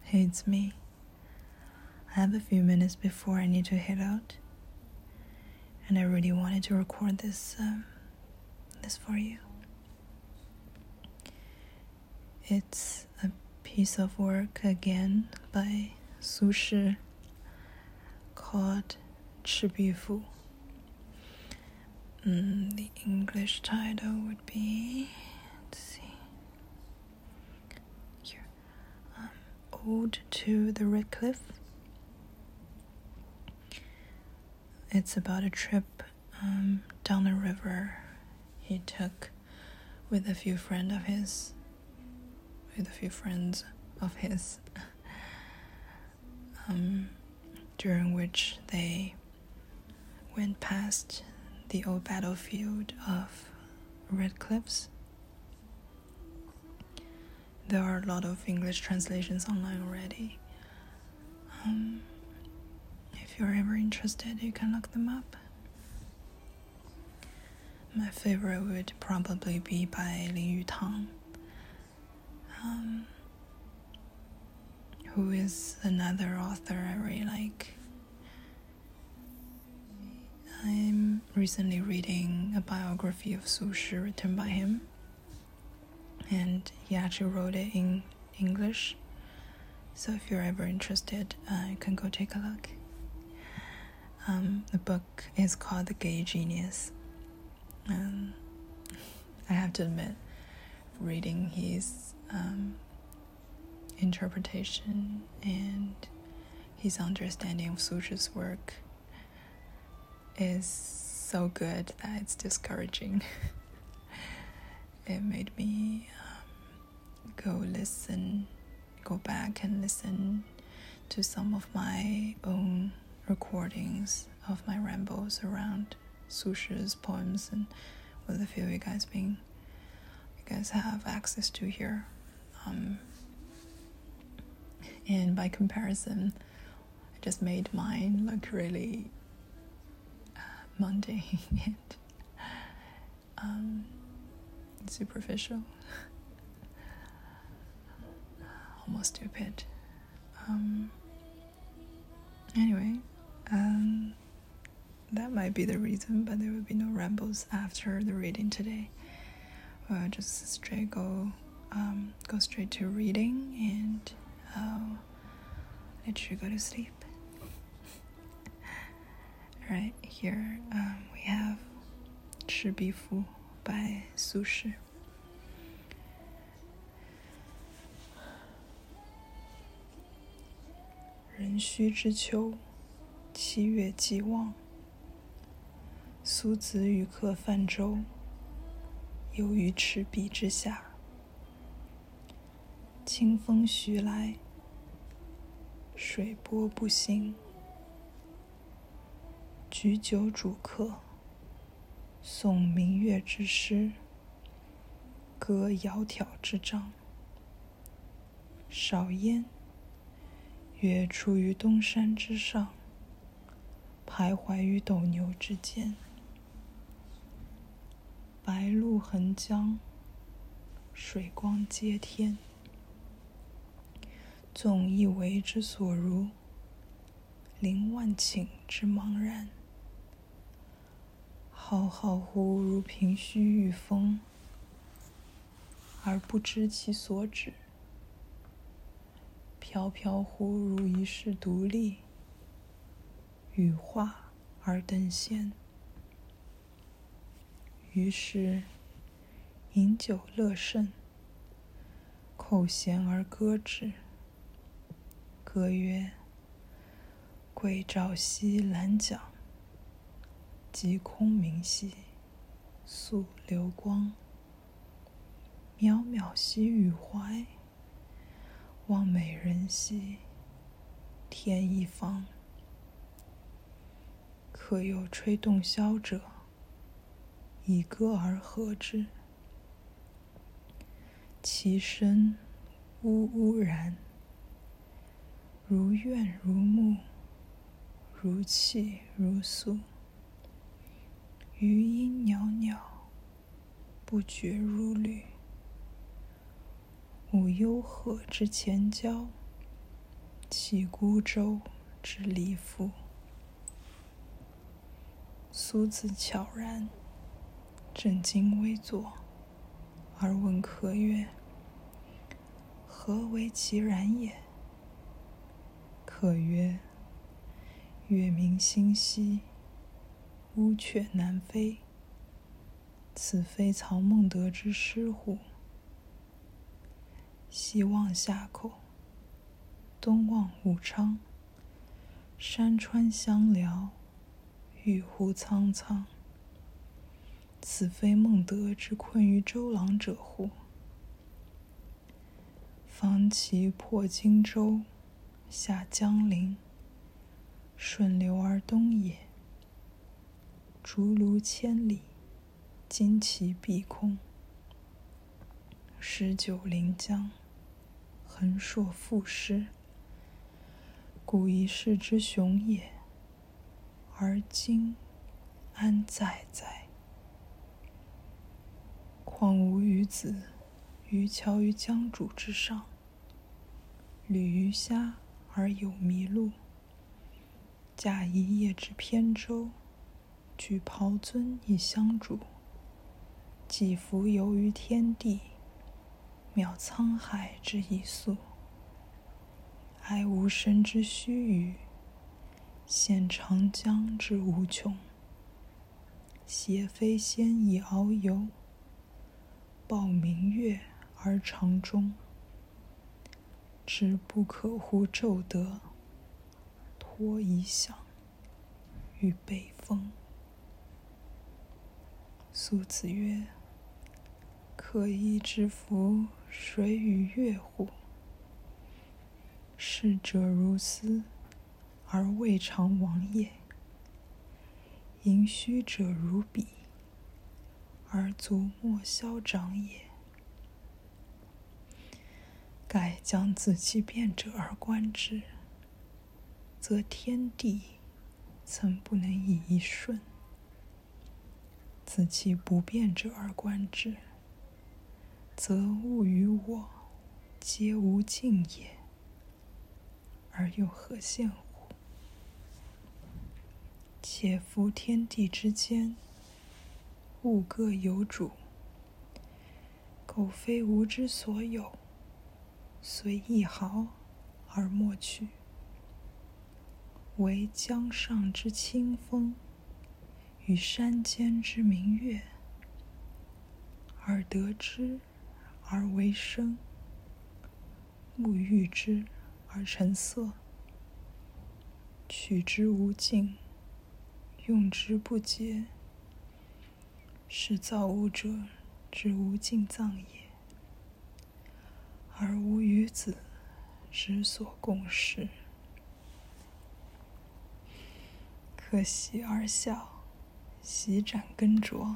Hey, it's me. I have a few minutes before I need to head out, and I really wanted to record this for you. It's a piece of work again by Su Shi called 赤壁赋. The English title would be, let's see, here, Ode to the Red Cliff. It's about a trip down the river he took with a few friends of his, during which they went past the old battlefield of Red Cliffs. There are a lot of English translations online already. If you're ever interested, you can look them up. My favorite would probably be by Lin Yutang, who is another author I really like. I'm recently reading a biography of Su Shi written by him, and he actually wrote it in English. So if you're ever interested, you can go take a look. The book is called The Gay Genius. I have to admit, reading his interpretation and his understanding of Su Shi's work is so good that it's discouraging. It made me go back and listen to some of my own recordings of my rambles around Su Shi's poems, and with a few of you guys have access to here. And by comparison, I just made mine look really mundane and superficial, almost stupid. Anyway, that might be the reason, but there will be no rambles after the reading today. I'll just go straight to reading, and I'll let you go to sleep. Alright, here we have 赤壁赋 by Su Shi.壬戌之秋，7月既望，苏子与客泛舟，游于赤壁之下。清风徐来，水波不兴。举酒属客，诵明月之诗，歌窈窕之章。少焉，月出于东山之上，徘徊于斗牛之间。白露横江，水光接天。纵一为之所如，凌万顷之茫然。浩浩乎如凭虚御风，而不知其所止。飘飘乎如一世独立，羽化而登仙。于是饮酒乐甚，扣舷而歌之。歌曰：桂棹兮兰桨，击空明兮溯流光。渺渺兮予怀，望美人兮天一方。可有吹洞箫者，以歌而和之。其声呜呜然，如怨如慕，如泣如诉。余音袅袅，不绝如缕。吾幽壑之潜蛟， 起孤舟之离妇。苏子悄然，正襟危坐，而问客曰：“何为其然也？”客曰：“月明星稀，乌鹊南飞。此非曹孟德之诗乎？西望夏口，东望武昌，山川相辽，郁乎苍苍。此非孟德之困于周郎者乎？方其破荆州，下江陵，顺流而东也。竹庐千里，旌旗蔽空。诗九临江，横槊赋诗。古一世之雄也，而今安在哉？况吾与子，渔樵于江渚之上，侣鱼虾而友麋鹿。驾一叶之扁舟，举匏樽以相属。寄蜉蝣于天地，渺沧海之一粟。哀吾生之须臾，羡长江之无穷。挟飞仙以遨游，抱明月而长终。知不可乎骤得，托遗响于北风。苏子曰：“客亦知夫谁与乐乎？逝者如斯，而未尝往也；盈虚者如彼，而足莫消长也。盖将自其变者而观之，则天地曾不能以一瞬；自其不变者而观之，则物与我皆无尽也，而又何羡乎？且夫天地之间，物各有主，苟非吾之所有，虽一毫而莫取。惟江上之清风，与山间之明月，耳得之而为声，目遇之而成色。取之无尽，用之不竭，是造物者之无尽藏也，而吾与子之所共适。客喜而笑，席盏羹酌。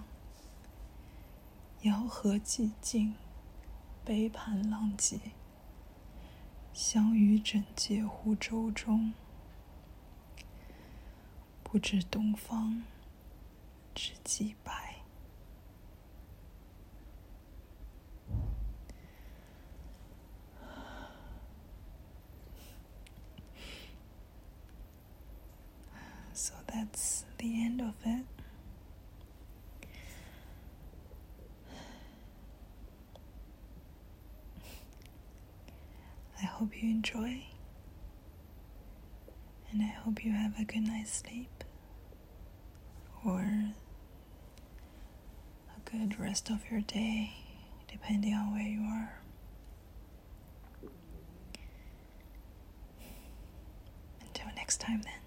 肴核既尽，杯盘狼藉。相与枕藉乎舟中，不知东方之既白。” So that's the end of it. I hope you enjoy, and I hope you have a good night's sleep, or a good rest of your day, depending on where you are. Until next time then.